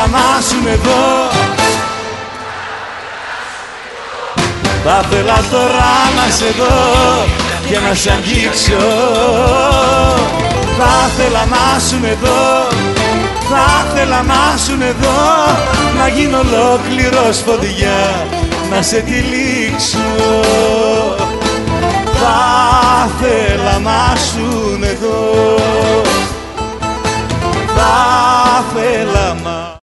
να σου εδώ. Θα ήθελα τώρα να σε δω και να σ' αγγίξω. Θα ήθελα να σου εδώ, θα ήθελα να σου εδώ, να γίνω ολόκληρος φωτιά, να σε τυλίξω. Θα ήθελα να σου εδώ, θα ήθελα να